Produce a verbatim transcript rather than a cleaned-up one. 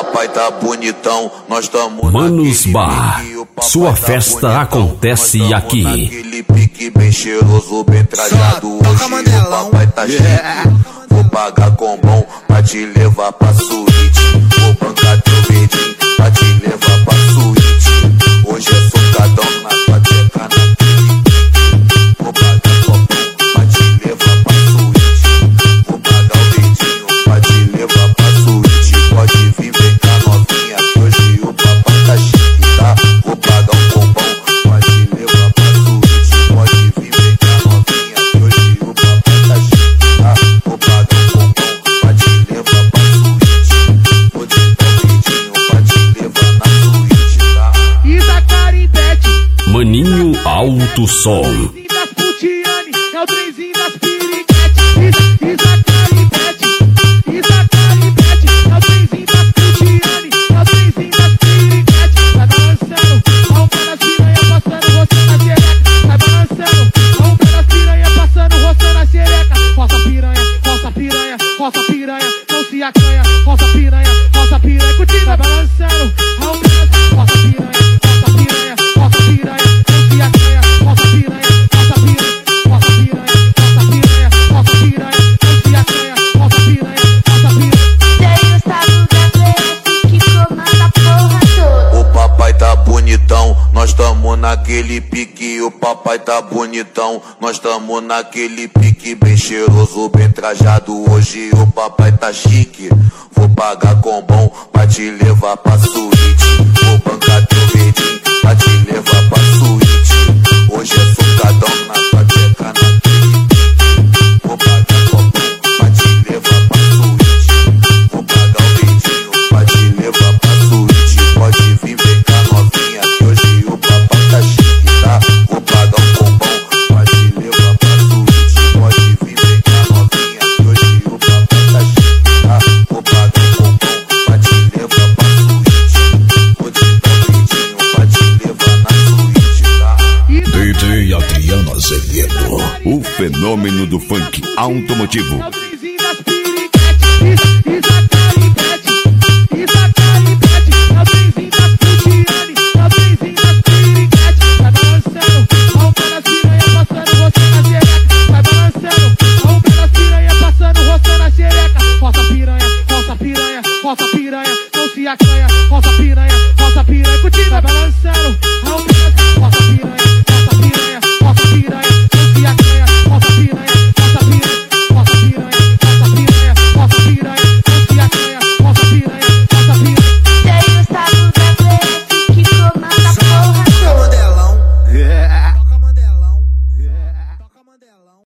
papai tá bonitão, nós tamo Manos Bar, sua festa acontece aqui. Aquele pique bem cheiroso, bem trajado. Hoje o papai tá chique. Vou pagar com bom pra te levar pra suíte. Vou bancar teu beijinho pra te levar pra suíte. Hoje é socadão na tua tcheca na pique. Vou pagar com bom pra te levar pra suíte. Vou pagar o beijinho pra te levar pra suíte. Pode vir, vem cá novinha, que hoje o papai tá chique, tá? Vou pagar um bombom pra te levar pra suíte. Pode vir, vem cá novinha, que hoje o papai tá chique, tá? Vou pagar um bombom pra te levar pra suíte. Vou te dar um beijinho pra te levar na suíte, tá? Isa Carimbete, Maninho Alto Som. das Putiane, é o trenzinho das piriguete. Isa, Isa Carimbete, Isa Carimbete, é o trenzinho das Putiane, é o trenzinho das piriguete. Vai balançando, a um pé nas piranha passando, roçando a xereca. Vai balançando, a um pé nas piranha passando, roçando a xereca. Roça piranha, roça piranha, roça piranha, não se acanha. Roça piranha, roça piranha, curtindo. Vai balançando, a um pé nas roça piranha, roça piranha, roça piranha, não se acanha. Roça piranha, roça piranha, roça piranha, roça piranha, roça piranha, não se acanha. Roça piranha, roça piranha. Tem o estado da Grécia que comanda a porra toda. O papai tá bonitão, nós tamo naquele pique. O papai tá bonitão, nós tamo naquele pique bem cheiroso, bem trajado. Hoje o papai tá chique. Vou pagar com bom pra te levar pra suíte. Vou bancar teu beijinho pra te levar pra suíte. Hoje é socadão na tua tcheca na pique. Vou pagar com bom pra te levar pra suíte. Vou pagar o beijinho pra te levar pra suíte. Pode vir, vem cá novinha, que hoje o papai tá chique, tá? Vou pagar um bombom pra te levar pra suíte. Pode vir, vem cá novinha, que hoje o papai tá chique, tá? Vou pagar um bombom pra te levar pra suíte. Vou te dar um beijinho pra te levar na suíte, tá? D J Adriano Azevedo, o fenômeno do funk automotivo. É o trenzinho das piriguete. Isa, Isa Carimbete, Isa Carimbete, é o trenzinho das Putiane, é o trenzinho das piriguete. Vai balançando, a um pé nas piranha passando, roçando a xereca. Vai balançando, a um pé nas piranha passando, roçando a xereca. Roça piranha, roça piranha, roça piranha, não se acanha. Roça piranha,